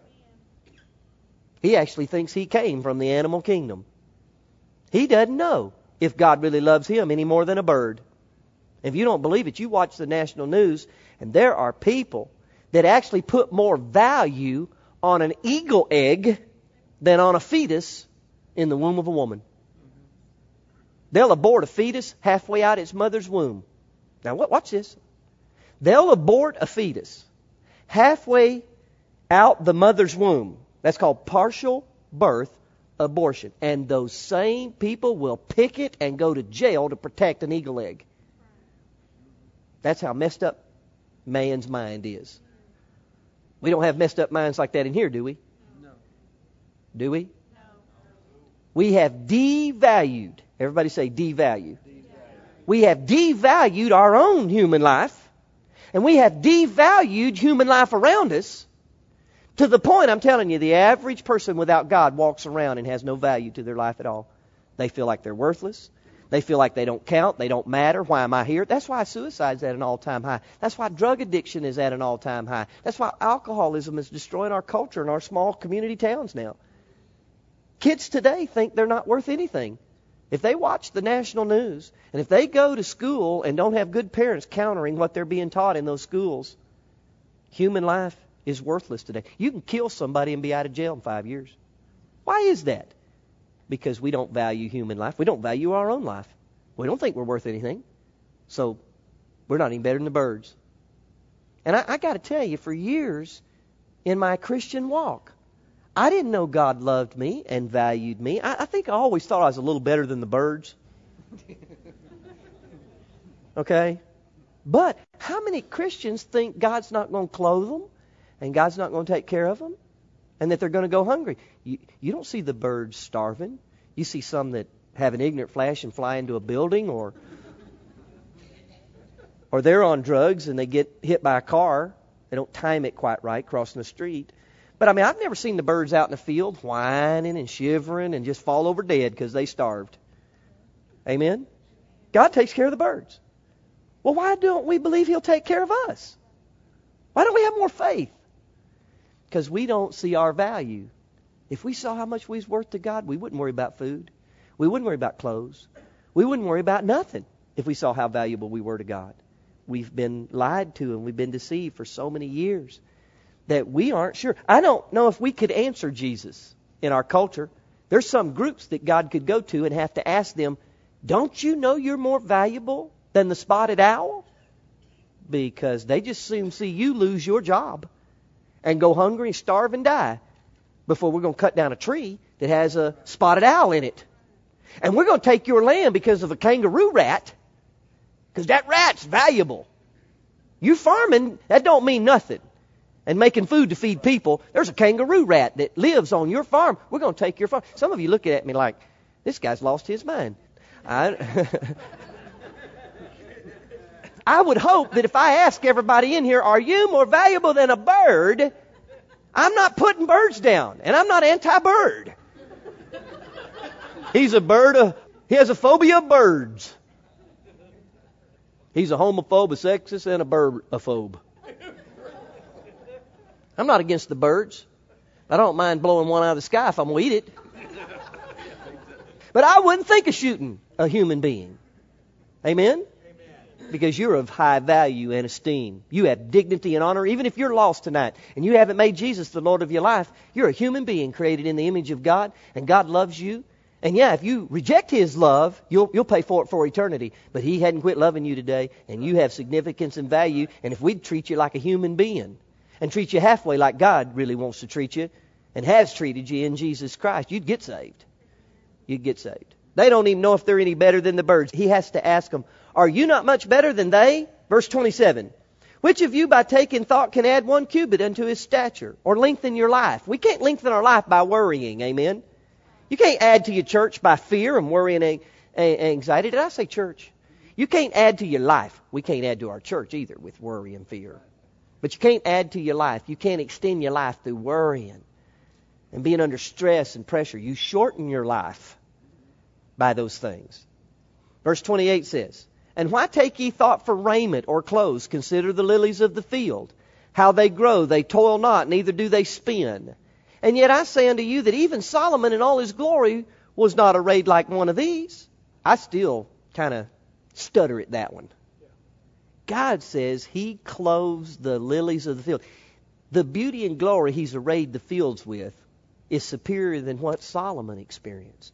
He actually thinks he came from the animal kingdom. He doesn't know if God really loves him any more than a bird. If you don't believe it, you watch the national news, and there are people that actually put more value on an eagle egg than on a fetus in the womb of a woman. They'll abort a fetus halfway out its mother's womb. Now, watch this. They'll abort a fetus halfway out the mother's womb. That's called partial birth abortion. And those same people will picket and go to jail to protect an eagle egg. That's how messed up man's mind is. We don't have messed up minds like that in here, do we? No. Do we? No. We have devalued. Everybody say devalued. Devalued. We have devalued our own human life. And we have devalued human life around us to the point, I'm telling you, the average person without God walks around and has no value to their life at all. They feel like they're worthless. They feel like they don't count. They don't matter. Why am I here? That's why suicide's at an all-time high. That's why drug addiction is at an all-time high. That's why alcoholism is destroying our culture in our small community towns now. Kids today think they're not worth anything. If they watch the national news, and if they go to school and don't have good parents countering what they're being taught in those schools, human life is worthless today. You can kill somebody and be out of jail in five years. Why is that? Because we don't value human life. We don't value our own life. We don't think we're worth anything. So we're not any better than the birds. And I, I got to tell you, for years in my Christian walk, I didn't know God loved me and valued me. I, I think I always thought I was a little better than the birds. Okay? But how many Christians think God's not going to clothe them and God's not going to take care of them and that they're going to go hungry? You, you don't see the birds starving. You see some that have an ignorant flash and fly into a building, or or they're on drugs and they get hit by a car. They don't time it quite right crossing the street. But I mean, I've never seen the birds out in the field whining and shivering and just fall over dead because they starved. Amen? God takes care of the birds. Well, why don't we believe He'll take care of us? Why don't we have more faith? Because we don't see our value. If we saw how much we was worth to God, we wouldn't worry about food. We wouldn't worry about clothes. We wouldn't worry about nothing if we saw how valuable we were to God. We've been lied to and we've been deceived for so many years that we aren't sure. I don't know if we could answer Jesus in our culture. There's some groups that God could go to and have to ask them, don't you know you're more valuable than the spotted owl? Because they just soon see you lose your job and go hungry, starve, and die before we're going to cut down a tree that has a spotted owl in it. And we're going to take your land because of a kangaroo rat, because that rat's valuable. You farming, that don't mean nothing. And making food to feed people, there's a kangaroo rat that lives on your farm. We're going to take your farm. Some of you look at me like, this guy's lost his mind. I, I would hope that if I ask everybody in here, are you more valuable than a bird? I'm not putting birds down, and I'm not anti-bird. He's a bird. Of, he has a phobia of birds. He's a homophobe, a sexist, and a birdophobe. I'm not against the birds. I don't mind blowing one out of the sky if I'm going to eat it. But I wouldn't think of shooting a human being. Amen? Because you're of high value and esteem. You have dignity and honor. Even if you're lost tonight and you haven't made Jesus the Lord of your life, you're a human being created in the image of God, and God loves you. And yeah, if you reject His love, you'll you'll pay for it for eternity. But He hadn't quit loving you today, and you have significance and value. And if we'd treat you like a human being and treat you halfway like God really wants to treat you and has treated you in Jesus Christ, you'd get saved. You'd get saved. They don't even know if they're any better than the birds. He has to ask them, are you not much better than they? Verse twenty-seven. Which of you by taking thought can add one cubit unto his stature or lengthen your life? We can't lengthen our life by worrying. Amen. You can't add to your church by fear and worry and a- a- anxiety. Did I say church? You can't add to your life. We can't add to our church either with worry and fear. But you can't add to your life. You can't extend your life through worrying and being under stress and pressure. You shorten your life by those things. Verse twenty-eight says, and why take ye thought for raiment or clothes? Consider the lilies of the field, how they grow. They toil not, neither do they spin. And yet I say unto you that even Solomon in all his glory was not arrayed like one of these. I still kind of stutter at that one. God says He clothes the lilies of the field. The beauty and glory He's arrayed the fields with is superior than what Solomon experienced.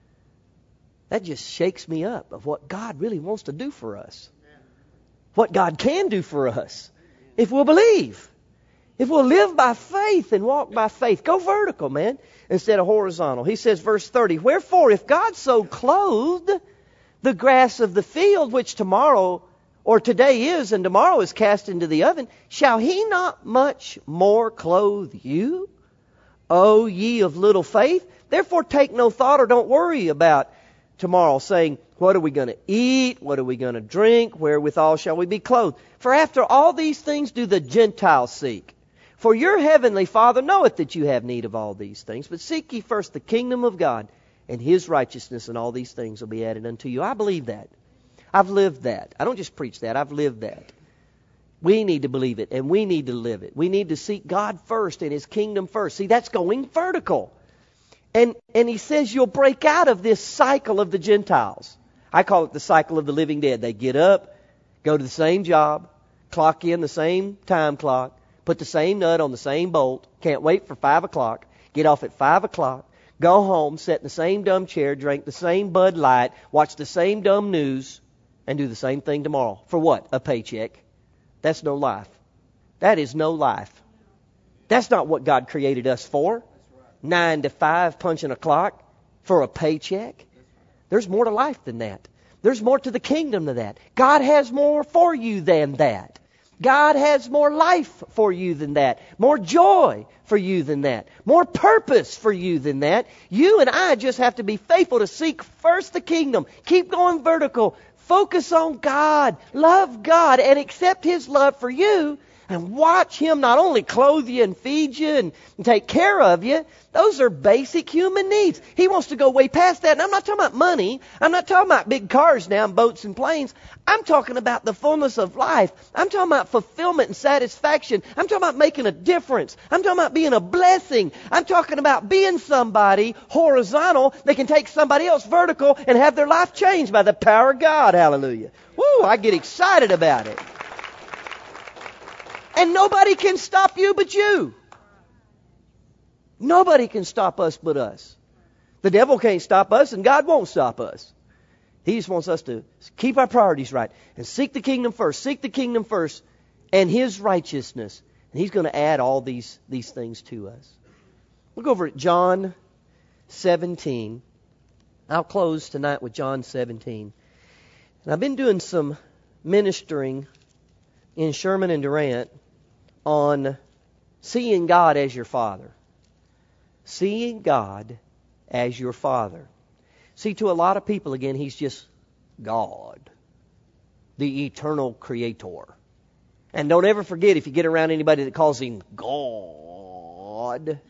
That just shakes me up of what God really wants to do for us. What God can do for us if we'll believe. If we'll live by faith and walk by faith. Go vertical, man, instead of horizontal. He says, verse thirty, wherefore if God so clothed the grass of the field, which tomorrow or today is and tomorrow is cast into the oven, shall He not much more clothe you, O ye of little faith? Therefore take no thought or don't worry about tomorrow, saying, what are we going to eat? What are we going to drink? Wherewithal shall we be clothed? For after all these things do the Gentiles seek. For your heavenly Father knoweth that you have need of all these things. But seek ye first the kingdom of God and His righteousness, and all these things will be added unto you. I believe that. I've lived that. I don't just preach that. I've lived that. We need to believe it, and we need to live it. We need to seek God first and His kingdom first. See, that's going vertical. And and He says you'll break out of this cycle of the Gentiles. I call it the cycle of the living dead. They get up, go to the same job, clock in the same time clock, put the same nut on the same bolt, can't wait for five o'clock, get off at five o'clock, go home, sit in the same dumb chair, drink the same Bud Light, watch the same dumb news, and do the same thing tomorrow. For what? A paycheck. That's no life. That is no life. That's not what God created us for. Nine to five, punching a clock for a paycheck. There's more to life than that. There's more to the kingdom than that. God has more for you than that. God has more life for you than that. More joy for you than that. More purpose for you than that. You and I just have to be faithful to seek first the kingdom. Keep going vertical. Focus on God. Love God and accept His love for you. and watch Him not only clothe you and feed you and, and take care of you. Those are basic human needs. He wants to go way past that. And I'm not talking about money. I'm not talking about big cars now and boats and planes. I'm talking about the fullness of life. I'm talking about fulfillment and satisfaction. I'm talking about making a difference. I'm talking about being a blessing. I'm talking about being somebody horizontal that can take somebody else vertical and have their life changed by the power of God. Hallelujah. Woo, I get excited about it. And nobody can stop you but you. Nobody can stop us but us. The devil can't stop us, and God won't stop us. He just wants us to keep our priorities right and seek the kingdom first. Seek the kingdom first and His righteousness. And He's going to add all these, these things to us. Look over at John seventeen. I'll close tonight with John seventeen. And I've been doing some ministering in Sherman and Durant on seeing God as your Father. Seeing God as your Father. See, to a lot of people, again, He's just God, the eternal Creator. And don't ever forget, if you get around anybody that calls Him God,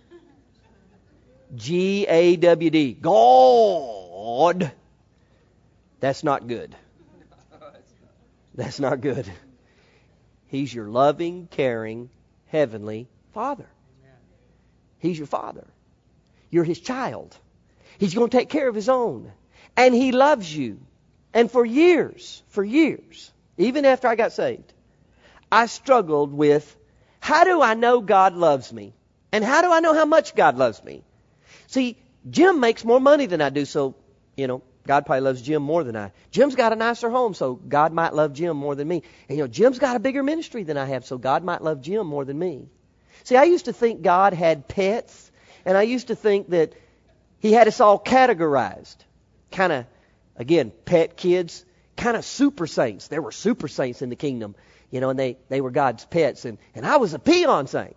G A W D, God, that's not good. That's not good. He's your loving, caring, heavenly Father. He's your Father. You're His child. He's going to take care of His own. And He loves you. And for years, for years, even after I got saved, I struggled with, how do I know God loves me? And how do I know how much God loves me? See, Jim makes more money than I do, so, you know, God probably loves Jim more than I. Jim's got a nicer home, so God might love Jim more than me. And, you know, Jim's got a bigger ministry than I have, so God might love Jim more than me. See, I used to think God had pets. And I used to think that He had us all categorized. Kind of, again, pet kids, kind of super saints. There were super saints in the kingdom, you know, and they, they were God's pets. And, and I was a peon saint.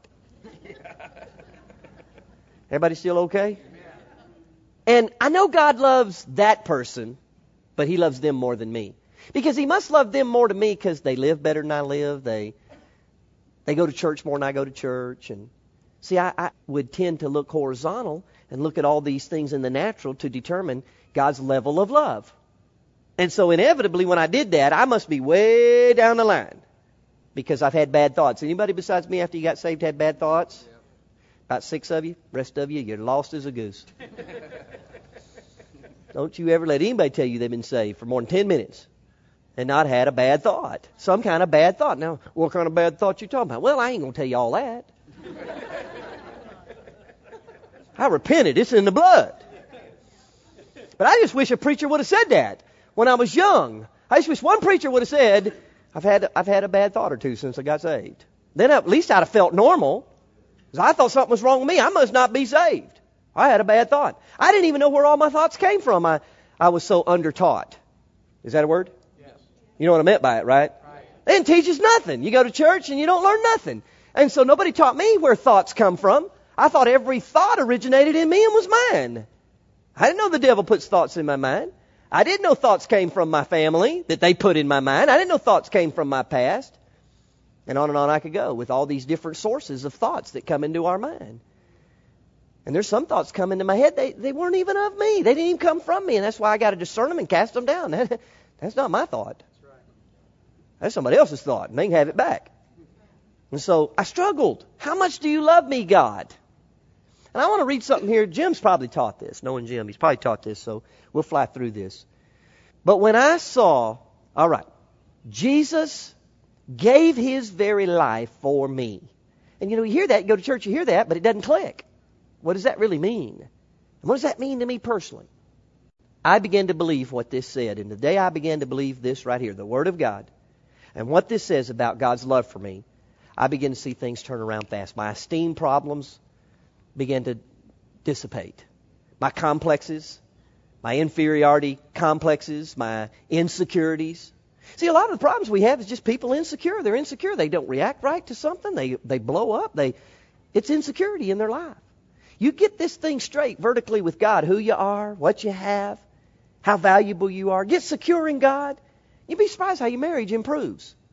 Everybody still okay? And I know God loves that person, but He loves them more than me. Because He must love them more than me because they live better than I live. They, they go to church more than I go to church. And see, I, I would tend to look horizontal and look at all these things in the natural to determine God's level of love. And so inevitably when I did that, I must be way down the line because I've had bad thoughts. Anybody besides me after you got saved had bad thoughts? Yeah. About six of you. Rest of you, you're lost as a goose. Don't you ever let anybody tell you they've been saved for more than ten minutes and not had a bad thought. Some kind of bad thought. Now, what kind of bad thought you talking about? Well, I ain't going to tell you all that. I repented. It's in the blood. But I just wish a preacher would have said that when I was young. I just wish one preacher would have said, I've had I've had a bad thought or two since I got saved. Then at least I'd have felt normal. Because I thought something was wrong with me. I must not be saved. I had a bad thought. I didn't even know where all my thoughts came from. I, I was so undertaught. Is that a word? Yes. You know what I meant by it, right? Right. They didn't teach us nothing. You go to church and you don't learn nothing. And so nobody taught me where thoughts come from. I thought every thought originated in me and was mine. I didn't know the devil puts thoughts in my mind. I didn't know thoughts came from my family that they put in my mind. I didn't know thoughts came from my past. And on and on I could go with all these different sources of thoughts that come into our mind. And there's some thoughts come into my head, they, they weren't even of me. They didn't even come from me. And that's why I got to discern them and cast them down. That's not my thought. That's right. That's somebody else's thought, and they can have it back. And so I struggled. How much do you love me, God? And I want to read something here. Jim's probably taught this. Knowing Jim, he's probably taught this, so we'll fly through this. But when I saw, all right, Jesus gave His very life for me. And you know, you hear that, you go to church, you hear that, but it doesn't click. What does that really mean? And what does that mean to me personally? I began to believe what this said. And the day I began to believe this right here, the Word of God, and what this says about God's love for me, I began to see things turn around fast. My esteem problems began to dissipate. My complexes, my inferiority complexes, my insecurities. See, a lot of the problems we have is just people insecure. They're insecure. They don't react right to something. They they blow up. They it's insecurity in their life. You get this thing straight vertically with God, who you are, what you have, how valuable you are. Get secure in God. You'd be surprised how your marriage improves.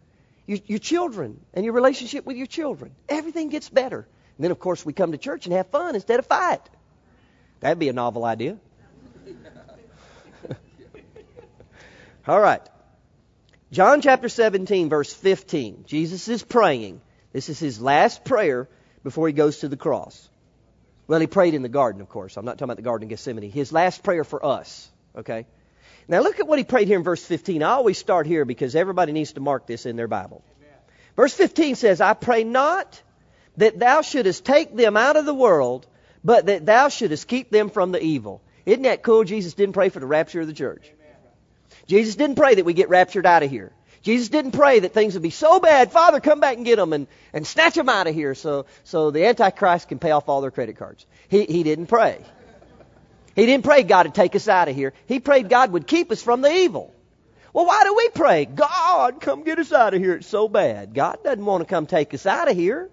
your, your children and your relationship with your children. Everything gets better. And then, of course, we come to church and have fun instead of fight. That'd be a novel idea. All right. John chapter seventeen, verse fifteen. Jesus is praying. This is his last prayer before he goes to the cross. Well, he prayed in the garden, of course. I'm not talking about the Garden of Gethsemane. His last prayer for us. Okay? Now look at what he prayed here in verse fifteen. I always start here because everybody needs to mark this in their Bible. Amen. Verse fifteen says, I pray not that thou shouldest take them out of the world, but that thou shouldest keep them from the evil. Isn't that cool? Jesus didn't pray for the rapture of the church. Amen. Jesus didn't pray that we get raptured out of here. Jesus didn't pray that things would be so bad, Father, come back and get them and, and snatch them out of here so, so the Antichrist can pay off all their credit cards. He, he didn't pray. He didn't pray God would take us out of here. He prayed God would keep us from the evil. Well, why do we pray? God, come get us out of here. It's so bad. God doesn't want to come take us out of here.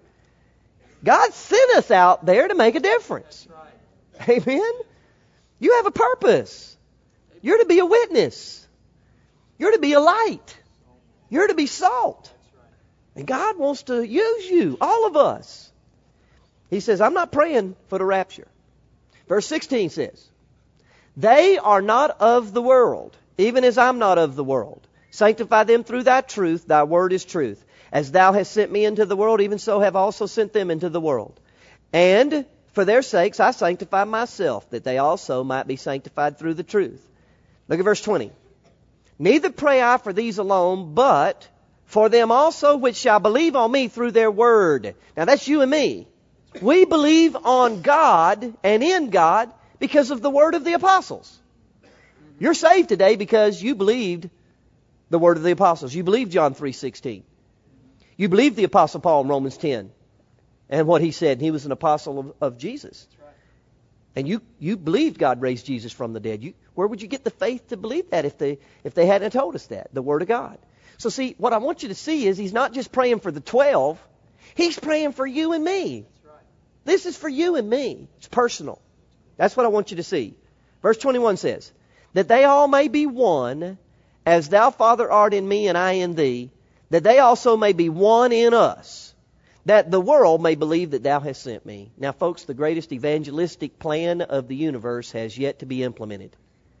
God sent us out there to make a difference. Amen? You have a purpose. You're to be a witness. You're to be a light. You're to be salt. And God wants to use you, all of us. He says, I'm not praying for the rapture. Verse sixteen says, they are not of the world, even as I'm not of the world. Sanctify them through thy truth. Thy word is truth. As thou hast sent me into the world, even so have I also sent them into the world. And for their sakes I sanctify myself, that they also might be sanctified through the truth. Look at verse twenty. Neither pray I for these alone, but for them also which shall believe on me through their word. Now that's you and me. We believe on God and in God because of the word of the apostles. You're saved today because you believed the word of the apostles. You believed John three sixteen. You believed the apostle Paul in Romans ten and what he said. He was an apostle of, of Jesus. And you, you believed God raised Jesus from the dead. You, where would you get the faith to believe that if they, if they hadn't told us that? The Word of God. So see, what I want you to see is he's not just praying for the twelve. He's praying for you and me. That's right. This is for you and me. It's personal. That's what I want you to see. Verse twenty-one says, that they all may be one, as thou, Father, art in me and I in thee, that they also may be one in us, that the world may believe that thou hast sent me. Now, folks, the greatest evangelistic plan of the universe has yet to be implemented.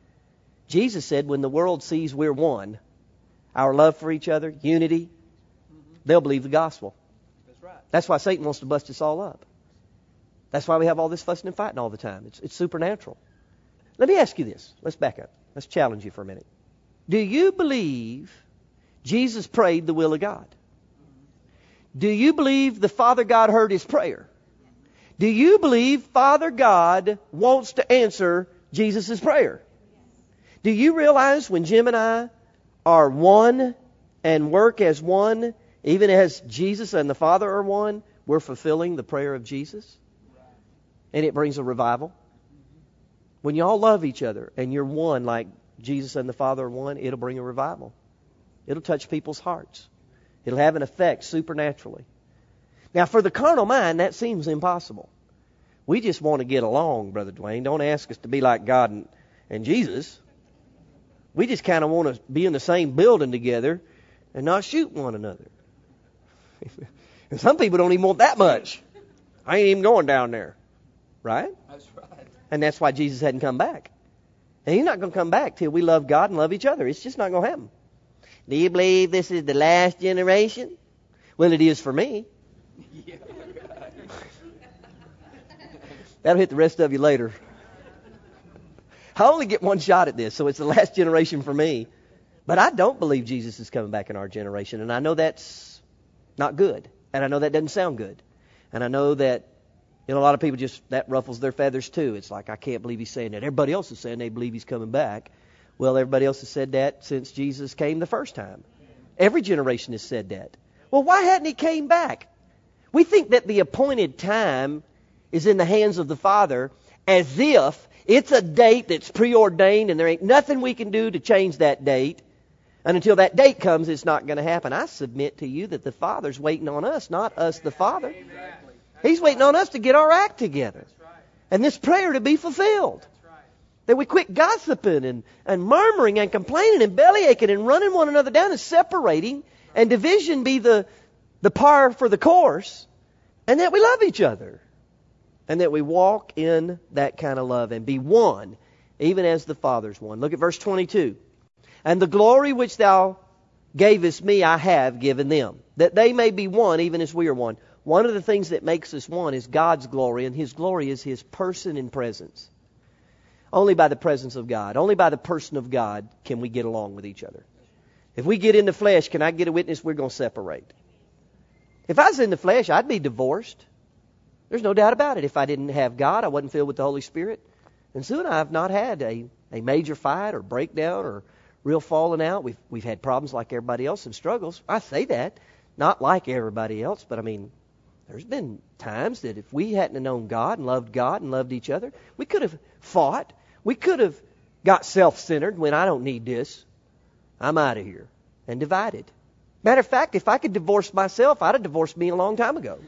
Jesus said when the world sees we're one, our love for each other, unity, they'll believe the gospel. That's right. That's why Satan wants to bust us all up. That's why we have all this fussing and fighting all the time. It's, it's supernatural. Let me ask you this. Let's back up. Let's challenge you for a minute. Do you believe Jesus prayed the will of God? Do you believe the Father God heard his prayer? Do you believe Father God wants to answer Jesus' prayer? Do you realize when Jim and I are one and work as one, even as Jesus and the Father are one, we're fulfilling the prayer of Jesus? And it brings a revival. When you all love each other and you're one like Jesus and the Father are one, it'll bring a revival. It'll touch people's hearts. It'll have an effect supernaturally. Now, for the carnal mind, that seems impossible. We just want to get along, Brother Dwayne. Don't ask us to be like God and, and Jesus. We just kind of want to be in the same building together and not shoot one another. And some people don't even want that much. I ain't even going down there. Right? That's right. And that's why Jesus hadn't come back. And he's not going to come back till we love God and love each other. It's just not going to happen. Do you believe this is the last generation? Well, it is for me. Yeah. That'll hit the rest of you later. I only get one shot at this, so it's the last generation for me. But I don't believe Jesus is coming back in our generation, and I know that's not good. And I know that doesn't sound good. And I know that, you know, a lot of people just, that ruffles their feathers too. It's like, I can't believe he's saying that. Everybody else is saying they believe he's coming back. Well, everybody else has said that since Jesus came the first time. Every generation has said that. Well, why hadn't he came back? We think that the appointed time is in the hands of the Father as if it's a date that's preordained and there ain't nothing we can do to change that date. And until that date comes, it's not going to happen. I submit to you that the Father's waiting on us, not us the Father. He's waiting on us to get our act together. And this prayer to be fulfilled. That we quit gossiping and, and murmuring and complaining and bellyaching and running one another down and separating and division be the, the par for the course, and that we love each other. And that we walk in that kind of love and be one, even as the Father's one. Look at verse twenty-two. And the glory which thou gavest me I have given them, that they may be one even as we are one. One of the things that makes us one is God's glory, and His glory is His person and presence. Only by the presence of God, only by the person of God can we get along with each other. If we get in the flesh, can I get a witness? We're going to separate. If I was in the flesh, I'd be divorced. There's no doubt about it. If I didn't have God, I wasn't filled with the Holy Spirit. And Sue and I have not had a, a major fight or breakdown or real falling out. We've we've had problems like everybody else and struggles. I say that, not like everybody else, but I mean, there's been times that if we hadn't known God and loved God and loved each other, we could have fought. We could have got self-centered when I don't need this. I'm out of here. And divided. Matter of fact, if I could divorce myself, I'd have divorced me a long time ago.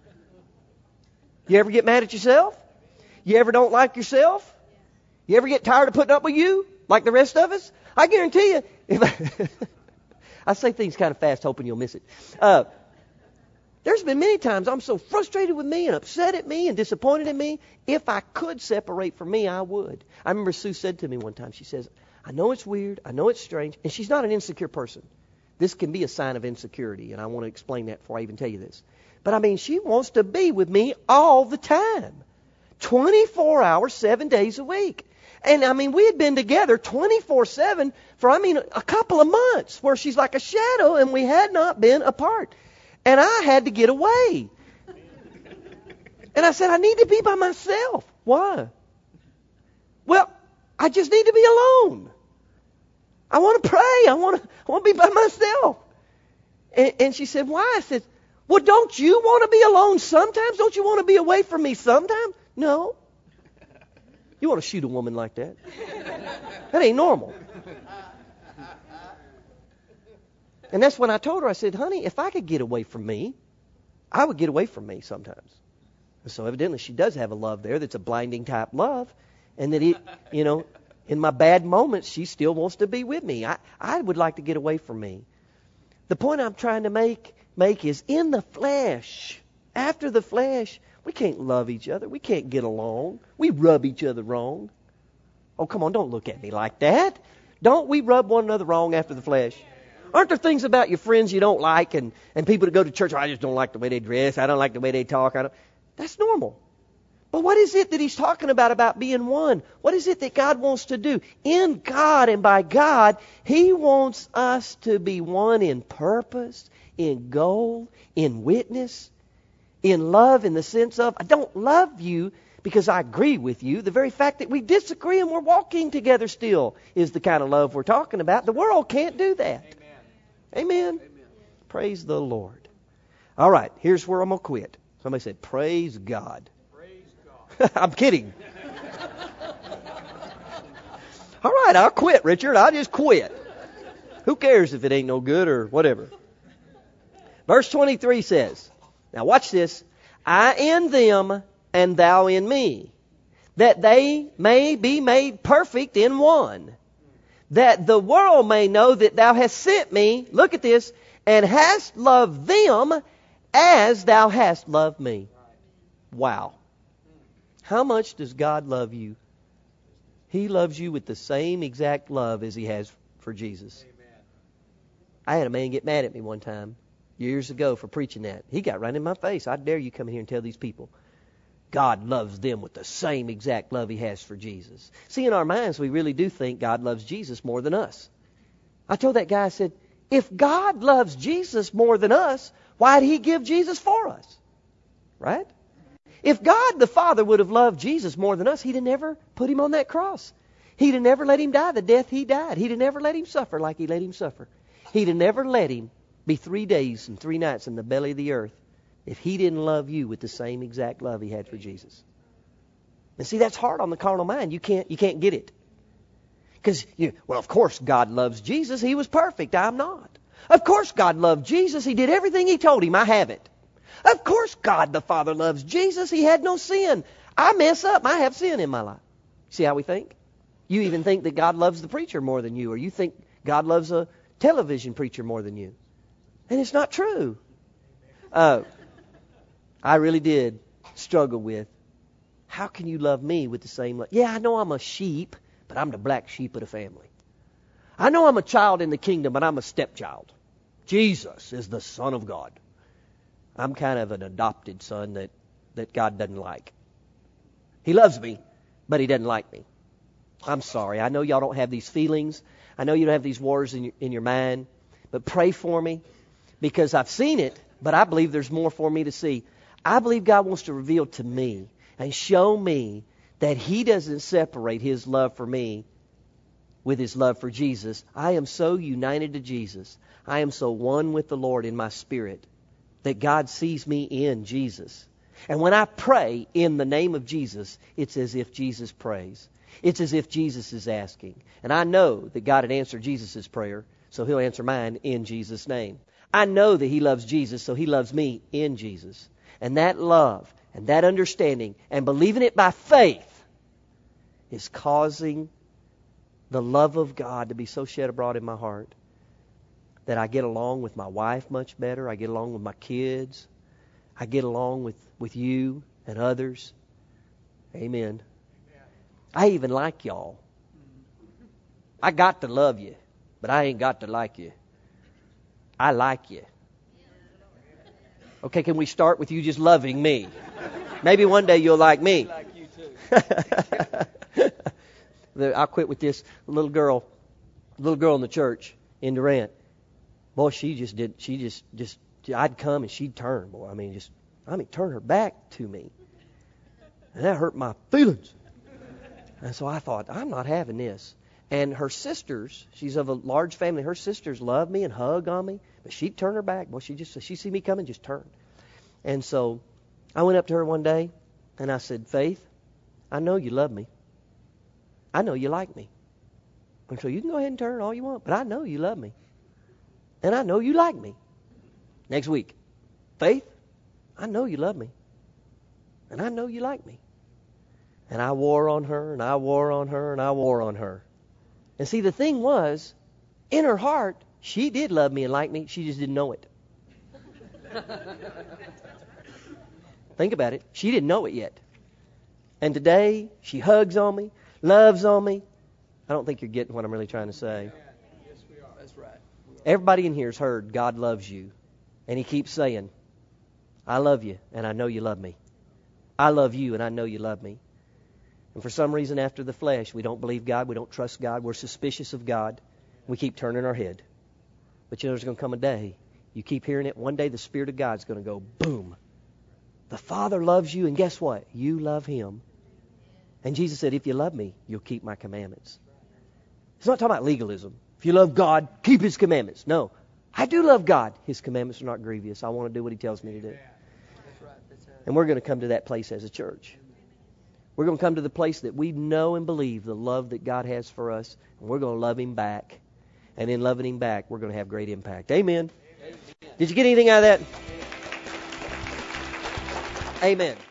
You ever get mad at yourself? You ever don't like yourself? You ever get tired of putting up with you like the rest of us? I guarantee you, if I, I say things kind of fast hoping you'll miss it. Uh, there's been many times I'm so frustrated with me and upset at me and disappointed in me. If I could separate from me, I would. I remember Sue said to me one time, she says, I know it's weird, I know it's strange, and she's not an insecure person. This can be a sign of insecurity, and I want to explain that before I even tell you this. But I mean, she wants to be with me all the time. twenty-four hours, seven days a week. And I mean, we had been together twenty-four seven for, I mean, a couple of months where she's like a shadow and we had not been apart. And I had to get away. And I said, I need to be by myself. Why? Well, I just need to be alone. I want to pray. I want to, I want to be by myself. And, and she said, why? I said, well, don't you want to be alone sometimes? Don't you want to be away from me sometimes? No. You want to shoot a woman like that? That ain't normal. And that's when I told her, I said, honey, if I could get away from me, I would get away from me sometimes. And so evidently she does have a love there that's a blinding type love. And that, it, you know, in my bad moments, she still wants to be with me. I, I would like to get away from me. The point I'm trying to make make is in the flesh, after the flesh, we can't love each other. We can't get along. We rub each other wrong. Oh, come on, don't look at me like that. Don't we rub one another wrong after the flesh? Aren't there things about your friends you don't like and, and people that go to church, oh, I just don't like the way they dress. I don't like the way they talk. I don't. That's normal. But what is it that he's talking about, about being one? What is it that God wants to do? In God and by God, He wants us to be one in purpose, in goal, in witness, in love in the sense of, I don't love you because I agree with you. The very fact that we disagree and we're walking together still is the kind of love we're talking about. The world can't do that. Amen. Amen. Amen. Praise the Lord. All right, here's where I'm going to quit. Somebody said, praise God. I'm kidding. All right, I'll quit, Richard. I'll just quit. Who cares if it ain't no good or whatever? Verse twenty-three says, now watch this. I in them and thou in me, that they may be made perfect in one, that the world may know that thou hast sent me, look at this, and hast loved them as thou hast loved me. Wow. How much does God love you? He loves you with the same exact love as He has for Jesus. Amen. I had a man get mad at me one time, years ago, for preaching that. He got right in my face. I dare you come here and tell these people, God loves them with the same exact love He has for Jesus. See, in our minds, we really do think God loves Jesus more than us. I told that guy, I said, if God loves Jesus more than us, why did He give Jesus for us? Right? If God the Father would have loved Jesus more than us, He'd have never put Him on that cross. He'd have never let Him die the death He died. He'd have never let Him suffer like He let Him suffer. He'd have never let Him be three days and three nights in the belly of the earth if He didn't love you with the same exact love He had for Jesus. And see, that's hard on the carnal mind. You can't, you can't get it. Because, you, well, of course God loves Jesus. He was perfect. I'm not. Of course God loved Jesus. He did everything He told Him. I have it. Of course God the Father loves Jesus. He had no sin. I mess up. I have sin in my life. See how we think? You even think that God loves the preacher more than you, or you think God loves a television preacher more than you. And it's not true. Uh, I really did struggle with, how can you love me with the same love? Yeah, I know I'm a sheep, but I'm the black sheep of the family. I know I'm a child in the kingdom, but I'm a stepchild. Jesus is the Son of God. I'm kind of an adopted son that, that God doesn't like. He loves me, but He doesn't like me. I'm sorry. I know y'all don't have these feelings. I know you don't have these wars in your, in your mind. But pray for me, because I've seen it, but I believe there's more for me to see. I believe God wants to reveal to me and show me that He doesn't separate His love for me with His love for Jesus. I am so united to Jesus. I am so one with the Lord in my spirit that God sees me in Jesus. And when I pray in the name of Jesus, it's as if Jesus prays. It's as if Jesus is asking. And I know that God had answered Jesus' prayer, so He'll answer mine in Jesus' name. I know that He loves Jesus, so He loves me in Jesus. And that love and that understanding and believing it by faith is causing the love of God to be so shed abroad in my heart that I get along with my wife much better. I get along with my kids. I get along with, with you and others. Amen. I even like y'all. I got to love you, but I ain't got to like you. I like you. Okay, can we start with you just loving me? Maybe one day you'll like me. like you too. I'll quit with this little girl, little girl in the church in Durant. Boy, she just did. She just, just. I'd come and she'd turn. Boy, I mean, just, I mean, turn her back to me, and that hurt my feelings. And so I thought, I'm not having this. And her sisters, she's of a large family. Her sisters love me and hug on me, but she'd turn her back. Boy, she just, she see me coming, just turn. And so I went up to her one day and I said, Faith, I know you love me. I know you like me. And so you can go ahead and turn all you want, but I know you love me. And I know you like me. Next week, Faith, I know you love me. And I know you like me. And I wore on her, and I wore on her, and I wore on her. And see, the thing was, in her heart, she did love me and like me. She just didn't know it. Think about it. She didn't know it yet. And today, she hugs on me, loves on me. I don't think you're getting what I'm really trying to say. Yes, we are. That's right. Everybody in here has heard God loves you. And He keeps saying, I love you, and I know you love me. I love you, and I know you love me. And for some reason, after the flesh, we don't believe God. We don't trust God. We're suspicious of God. We keep turning our head. But you know, there's going to come a day. You keep hearing it. One day, the Spirit of God's going to go, boom. The Father loves you, and guess what? You love Him. And Jesus said, if you love me, you'll keep my commandments. It's not talking about legalism. If you love God, keep His commandments. No. I do love God. His commandments are not grievous. I want to do what He tells me to do. And we're going to come to that place as a church. We're going to come to the place that we know and believe the love that God has for us. And we're going to love Him back. And in loving Him back, we're going to have great impact. Amen. Amen. Did you get anything out of that? Amen.